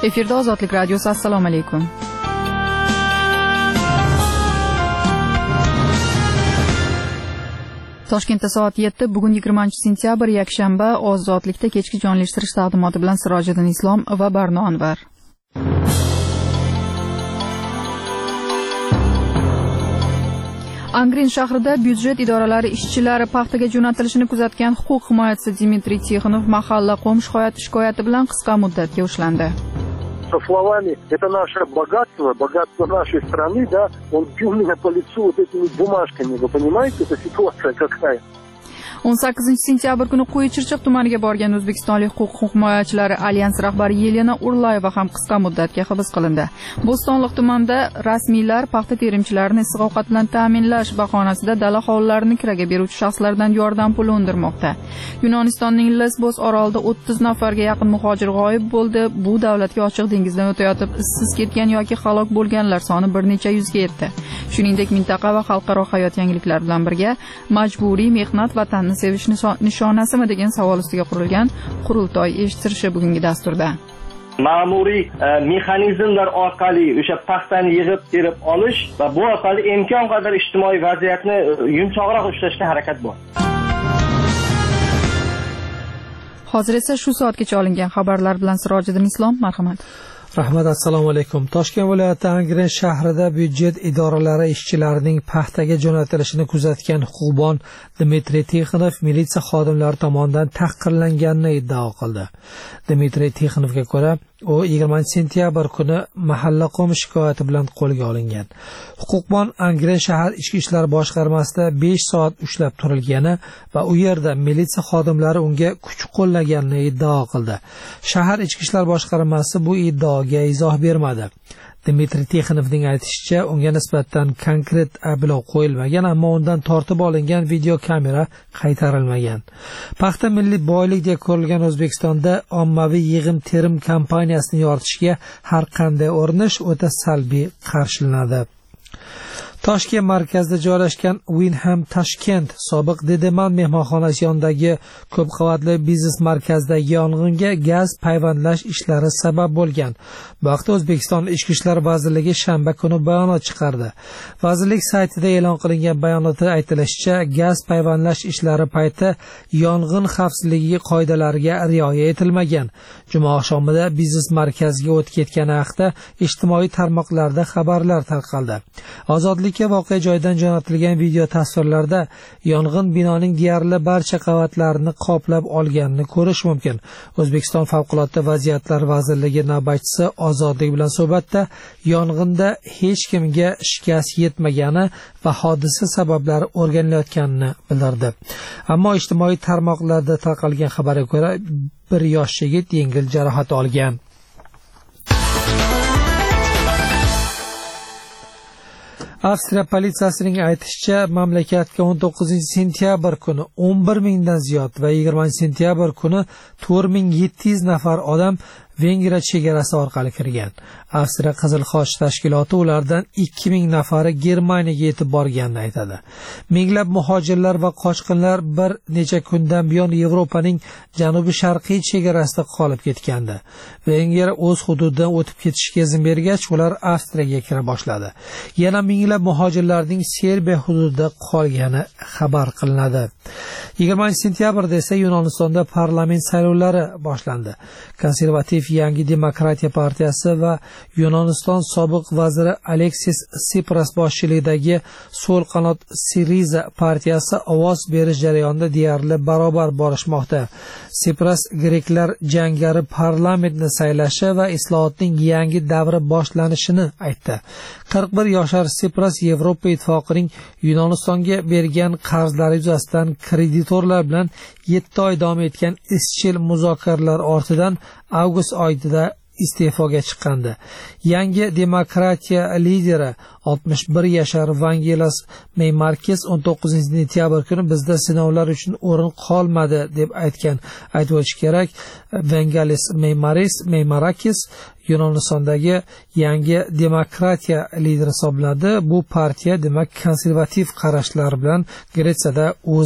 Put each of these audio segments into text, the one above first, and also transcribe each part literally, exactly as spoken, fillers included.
Efirda Ozodlik radiosi. Assalomu alaykum. Toshkentda soat yetti, bugun yigirmanchi sentyabr, yakshanba. Ozodlikda kechki jonlashtirish taqdimoti bilan Sirojiddin Islom va Barno Anvar. Angren shahrida byudjet idoralari ishchilari paxtaga jo'natilishini kuzatgan huquq himoyachisi Dmitriy Tixonov mahalla qom shikoyati bilan qisqa muddatga ushlandi. Со словами, это наше богатство, богатство нашей страны, да, он бил меня по лицу вот этими бумажками, вы понимаете, это ситуация какая? o'n sakkizinchi sentyabr kuni Qo'y-Chirchiq tumaniga borgan o'zbekistonlik huquq himoyachilari alyans rahbari Yelena Urlayeva ham qisqa muddatga hibs qilindi. Bo'stonliq tumanida rasmiylar paxta terimchilarini issiq ovqat bilan ta'minlash bahonasida dala hovlilarini kiraga beruvchi shaxslardan yordam puli undirmoqda. Yunonistonning Lesbos orolida o'ttiz nafarga yaqin muhojir g'oyib bo'ldi. Bu davlatga ochiq dengizdan o'tayotib izsiz ketgan yoki halok bo'lganlar soni bir necha yuzga yetdi. Shuningdek, mintaqa va xalqaro hayot yangiliklari bilan birga majburiy mehnat vatanni sevish nishonasimi degan savol ustiga qurilgan qurultoy eshittirishi bugungi dasturda. Ma'muriy mexanizmlar orqali o'sha paxtani yig'ib terib olish va bu orqali imkon qadar ijtimoiy vaziyatni yumshoqroq ushlashga harakat bor. Hozir esa shu soatgacha olingan xabarlar bilan Sirojiddin Islom, marhamat. Rahmat, assalomu alaykum. Toshkent viloyati Angren shahrida byudjet idoralari ishchilarining paxtaga jo'natilishini kuzatgan huquqbon Dmitriy Tixonov militsiya xodimlari tomonidan tahqirlanganini iddao qildi. Dmitriy Tixonovga ko'ra, u yigirmanchi sentyabr kuni mahalla qom shikoyati bilan qo'lga olingan. Huquqbon Angren shahar ichki ishlar boshqarmasida besh soat ushlab turilgani va u yerda militsiya xodimlari unga kuch qo'llaganini iddao qildi. Shahar ichki ishlar boshqarmasi bu iddaoga izoh bermadi. Dmitriy Tixonovning aytishicha, unga nisbatan konkret ayblov qo'yilmagan, ammo undan tortib olingan video kamera qaytarilmagan. Paxta milliy boylik deb ko'rilgan O'zbekistonda ommaviy yig'im-terim kampaniyasini yoritishga har qanday urinish o'ta salbiy qarshilanadi. Toshkent markazida joylashgan Winham Tashkent sobiq Dedeman mehmonxonasi yonidagi ko'p qavatli biznes markazidagi yong'inga gaz payvandlash ishlari sabab bo'lgan. Bu haqda O'zbekiston Ichki ishlar vazirligi shanba kuni bayonot chiqardi. Vazirlik saytida e'lon qilingan bayonotda aytilishicha, gaz payvandlash ishlari payti yong'in xavfsizligi qoidalariga rioya etilmagan. Juma oqshomida biznes markaziga o'tib ketgani haqida ijtimoiy tarmoqlarda xabarlar tarqaldi. Ozodlik voqea joyidan jo'natilgan video tasvirlarda yong'in binoning deyarli barcha qavatlarini qoplab olganini ko'rish mumkin. O'zbekiston Favqulodda vaziyatlar vazirligi navbatchisi Ozodlik bilan suhbatda yong'inda hech kimga shikast yetmagani va hodisa sabablari o'rganilayotganini bildirdi. Ammo ijtimoiy tarmoqlarda tarqalgan xabarga ko'ra, bir yosh yigit yengil jarohat olgan. Avstriya politsiyasining aytishicha, mamlakatga o'n to'qqizinchi sentyabr kuni o'n bir mingdan ziyod va yigirmanchi sentyabr kuni to'rt ming yetti yuz nafar odam Vengriya chegarasi orqali kirgan. Avstriya Qizil Xoch tashkiloti ulardan ikki ming nafari Germaniyaga yetib borganini aytadi. Minglab muhojirlar va qochqinlar bir necha kundan buyon Yevropaning janubi-sharqiy chegarasida qolib ketgandi. Vengriya o'z hududidan o'tib ketishga izn bergach, ular Avstriyaga kira boshladi. Yana minglab muhojirlarning Serbiya hududida qolgani xabar qilinadi. yigirmanchi sentyabrda esa Yunonistonda parlament saylovlari boshlandi. Konservativ Yangi demokratiya partiyasi va Yunoniston sobiq vaziri Aleksis Tsipras boshchiligidagi so'l qanot Syriza partiyasi ovoz berish jarayonida deyarli barobar borishmoqda. Tsipras greklar jangari parlamentni saylashi va islohotning yangi davri boshlanishini aytdi. qirq bir yoshar Tsipras Yevropa ittifoqining Yunonistonga bergan qarzlari yuzasidan kreditorlar bilan yetti oy davom etgan izchil muzokaralar ortidan avgust oyida iste'foga chiqqandi. Yangi demokratiya lideri oltmish bir yashar Vangelos Meymarkis o'n to'qqizinchi sentyabr kuni bizda sinovlar uchun o'rin qolmadi deb aytgan. Aytib o'tish kerak, Vangelos Meymaris Meymarakis Yunonistondagi yangi demokratiya lideri hisoblanadi. Bu partiya demak konservativ qarashlar bilan Gretsiyada o'z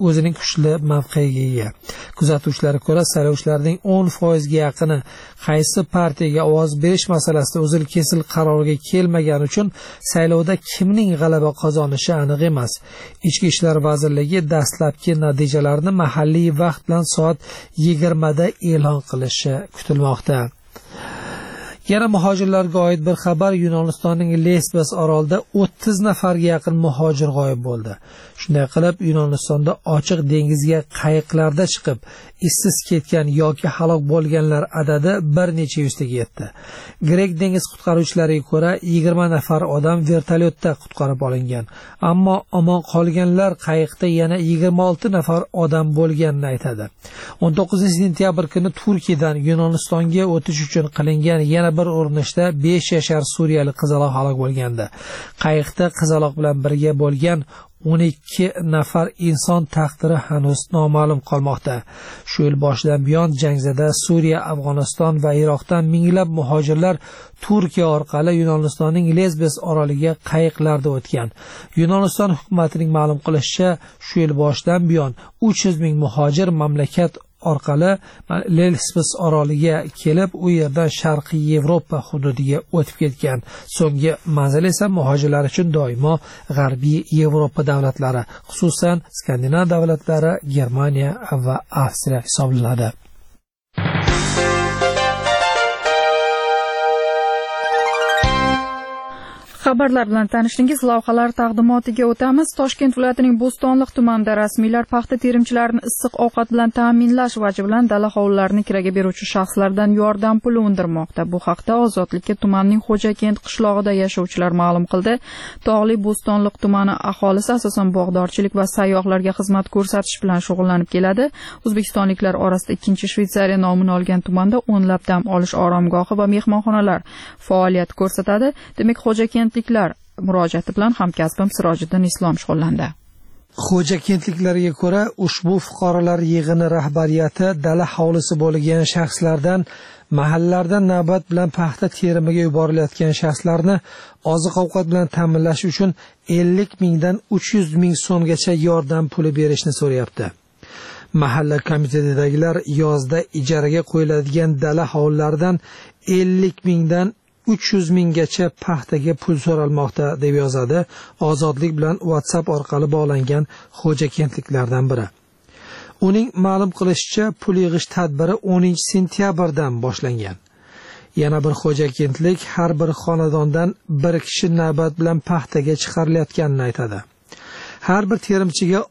o'zining kuchli mavqeiga ega. Kuzatuvchilarga ko'ra, saylovchilarning o'n foizga yaqini qaysi partiyaga ovoz berish masalasida uzil-kesil qarorga kelmagani uchun saylovda kimning g'alaba qozonishi aniq emas. Ichki ishlar vazirligi dastlabki natijalarni mahalliy vaqt bilan soat yigirmada e'lon qilishi kutilmoqda. Yana muhojirlarga oid bir xabar: Yunonistonning Lesbos orolida o'ttiz nafarga yaqin muhojir g'oyib bo'ldi. Shunday qilib, Yunonistonda ochiq dengizga qayiqlarda chiqib, izsiz ketgan yoki halok bo'lganlar adadi bir necha yuztaga yetdi. Grek dengiz qutqaruvchilariga ko'ra, yigirma nafar odam vertolyotda qutqarib olingan, ammo omon qolganlar qayiqda yana yigirma olti nafar odam bo'lganini aytadi. o'n to'qqizinchi sentyabr kuni Turkiyadan Yunonistonga o'tish uchun qilingan yana bir urinishda besh yashar suriyalik qizaloq halok bo'lgandi. Qayiqda qizaloq bilan birga bo'lgan o'n ikki nafar inson taqdiri hanuz noma'lum qolmoqda. Shu yil boshidan buyon jangzada Suriya, Afg'oniston va Iroqdan minglab muhojirlar Turkiya orqali Yunonistonning Lesbos oroliga qayiqlarda o'tgan. Yunoniston hukumatining ma'lum qilishicha, shu yil boshidan buyon uch yuz ming muhojir mamlakat orqali Lesbos oroliga kelib, u yerdan Sharqiy Yevropa hududiga o'tib ketgan. So'nggi manzil esa muhojirlar uchun doimo G'arbiy Yevropa davlatlari, xususan Skandinav davlatlari, Germaniya va Avstriya hisoblanadi. Xabarlar bilan tanishdingiz. Lavhalar taqdimotiga o'tamiz. Toshkent viloyatining Bo'stonliq tumanida rasmiylar paxta terimchilarini issiq ovqat bilan ta'minlash vaji bilan dala hovlilarini kiraga beruvchi shaxslardan yordam puli undirmoqda. Bu haqda Ozodlikka tumanning Xo'jakent qishlog'ida yashovchilar ma'lum qildi. Tog'li Bo'stonliq tumani aholisi asosan bog'dorchilik va sayyohlarga xizmat ko'rsatish bilan shug'ullanib keladi. O'zbekistonliklar orasida ikkinchi Shveysariya nomini olgan tumanda o'nlab dam olish oromgohi va mehmonxonalar faoliyat ko'rsatadi. Demak, Xo'jakent murojaati bilan hamkasbim Sirojiddin Islom shug'ullandi. Xo'jakentliklarga ko'ra, ushbu fuqarolar yig'ini rahbariyati dala hovlisi bo'lgan shaxslardan mahallalarda navbat bilan paxta terimiga yuborilayotgan shaxslarni oziq-ovqat bilan ta'minlash uchun ellik mingdan uch yuz ming so'mgacha yordam puli berishni so'rayapti. Mahalla komitetidagilar yozda ijaraga qo'yiladigan dala hovlilaridan ellik mingdan uch yuz minggacha paxtaga pul so'ralmoqda, deb yozadi Ozodlik bilan WhatsApp orqali bog'langan xo'jakentliklardan biri. Uning ma'lum qilishicha, pul yig'ish tadbiri o'ninchi sentyabrdan boshlangan. Yana bir xo'jakentlik har bir xonadondan bir kishi navbat bilan paxtaga chiqarilayotganini aytadi. Har bir terimchiga